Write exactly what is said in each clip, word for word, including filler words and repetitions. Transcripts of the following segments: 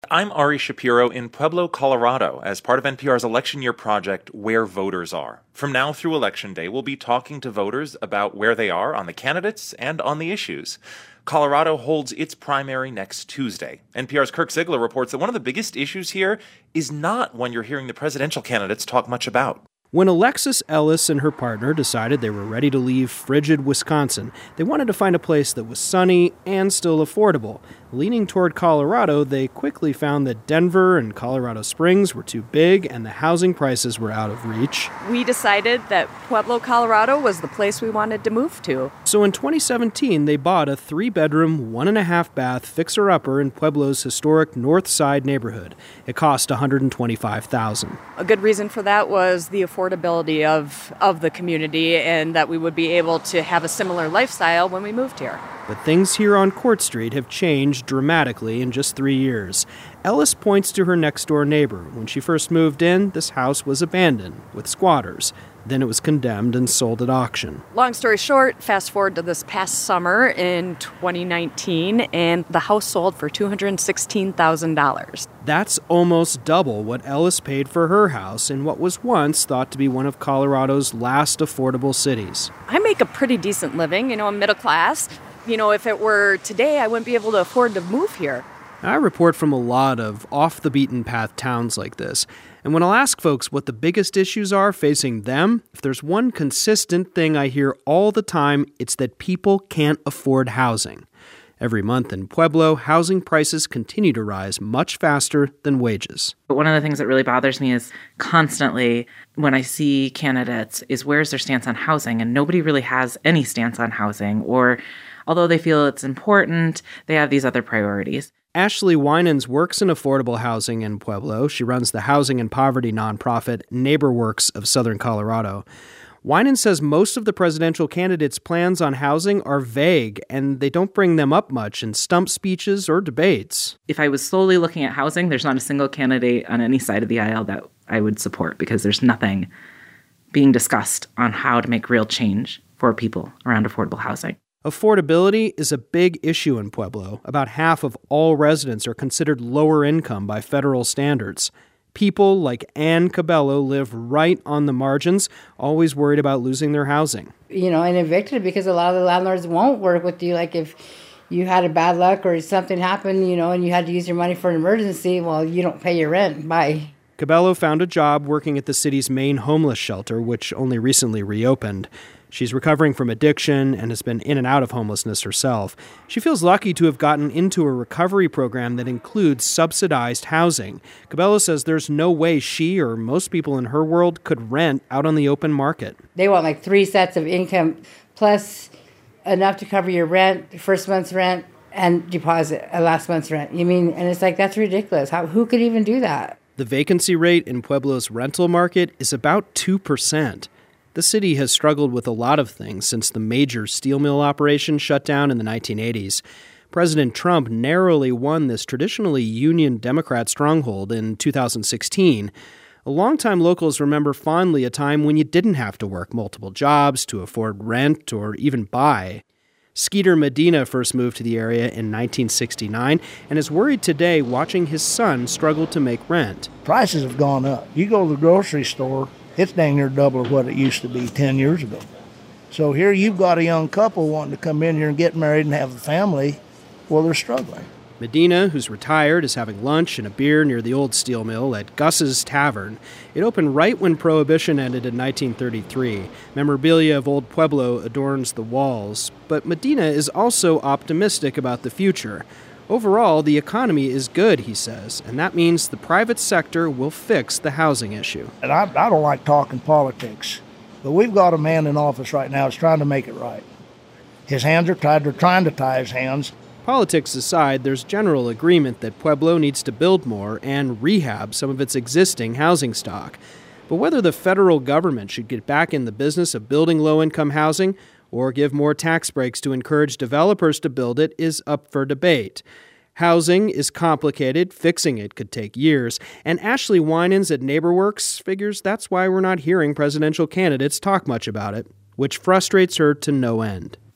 I'm Ari Shapiro in Pueblo, Colorado, as part of N P R's election year project, Where Voters Are. From now through Election Day, we'll be talking to voters about where they are on the candidates and on the issues. Colorado holds its primary next Tuesday. N P R's Kirk Ziegler reports that one of the biggest issues here is not one you're hearing the presidential candidates talk much about. When Alexis Ellis and her partner decided they were ready to leave frigid Wisconsin, they wanted to find a place that was sunny and still affordable. Leaning toward Colorado, they quickly found that Denver and Colorado Springs were too big and the housing prices were out of reach. We decided that Pueblo, Colorado was the place we wanted to move to. So in twenty seventeen, they bought a three-bedroom, one-and-a-half-bath fixer-upper in Pueblo's historic North Side neighborhood. It cost one hundred twenty-five thousand dollars. A good reason for that was the affordability of, of the community and that we would be able to have a similar lifestyle when we moved here. But things here on Court Street have changed dramatically in just three years. Ellis points to her next-door neighbor. When she first moved in, this house was abandoned with squatters. Then it was condemned and sold at auction. Long story short, fast forward to this past summer in twenty nineteen, and the house sold for two hundred sixteen thousand dollars. That's almost double what Ellis paid for her house in what was once thought to be one of Colorado's last affordable cities. I make a pretty decent living, you know, I'm middle class. You know, if it were today, I wouldn't be able to afford to move here. I report from a lot of off-the-beaten-path towns like this, and when I'll ask folks what the biggest issues are facing them, if there's one consistent thing I hear all the time, it's that people can't afford housing. Every month in Pueblo, housing prices continue to rise much faster than wages. But one of the things that really bothers me is constantly when I see candidates is where's their stance on housing, and nobody really has any stance on housing, or although they feel it's important, they have these other priorities. Ashley Winans works in affordable housing in Pueblo. She runs the housing and poverty nonprofit NeighborWorks of Southern Colorado. Winans says most of the presidential candidates' plans on housing are vague, and they don't bring them up much in stump speeches or debates. If I was solely looking at housing, there's not a single candidate on any side of the aisle that I would support because there's nothing being discussed on how to make real change for people around affordable housing. Affordability is a big issue in Pueblo. About half of all residents are considered lower income by federal standards. People like Ann Cabello live right on the margins, always worried about losing their housing. You know, and evicted because a lot of the landlords won't work with you. Like if you had a bad luck or something happened, you know, and you had to use your money for an emergency, well, you don't pay your rent. Bye. Cabello found a job working at the city's main homeless shelter, which only recently reopened. She's recovering from addiction and has been in and out of homelessness herself. She feels lucky to have gotten into a recovery program that includes subsidized housing. Cabello says there's no way she or most people in her world could rent out on the open market. They want like three sets of income plus enough to cover your rent, first month's rent, and deposit a last month's rent. You mean, and it's like, that's ridiculous. How, who could even do that? The vacancy rate in Pueblo's rental market is about two percent. The city has struggled with a lot of things since the major steel mill operation shut down in the nineteen eighties. President Trump narrowly won this traditionally Union Democrat stronghold in two thousand sixteen. Longtime locals remember fondly a time when you didn't have to work multiple jobs to afford rent or even buy. Skeeter Medina first moved to the area in nineteen sixty-nine and is worried today watching his son struggle to make rent. Prices have gone up. You go to the grocery store, it's dang near double of what it used to be ten years ago. So here you've got a young couple wanting to come in here and get married and have a family. Well, they're struggling. Medina, who's retired, is having lunch and a beer near the old steel mill at Gus's Tavern. It opened right when Prohibition ended in nineteen thirty-three. Memorabilia of Old Pueblo adorns the walls. But Medina is also optimistic about the future. Overall, the economy is good, he says, and that means the private sector will fix the housing issue. And I, I don't like talking politics, but we've got a man in office right now that's trying to make it right. His hands are tied. They're trying to tie his hands. Politics aside, there's general agreement that Pueblo needs to build more and rehab some of its existing housing stock. But whether the federal government should get back in the business of building low-income housing or give more tax breaks to encourage developers to build it is up for debate. Housing is complicated, fixing it could take years, and Ashley Winans at NeighborWorks figures that's why we're not hearing presidential candidates talk much about it, which frustrates her to no end.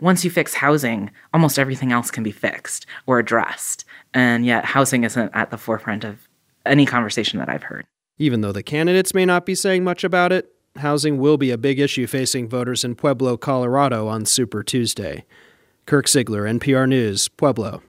once you fix housing, almost everything else can be fixed or addressed. And yet housing isn't at the forefront of any conversation that I've heard. Even though the candidates may not be saying much about it, housing will be a big issue facing voters in Pueblo, Colorado on Super Tuesday. Kirk Ziegler, N P R News, Pueblo.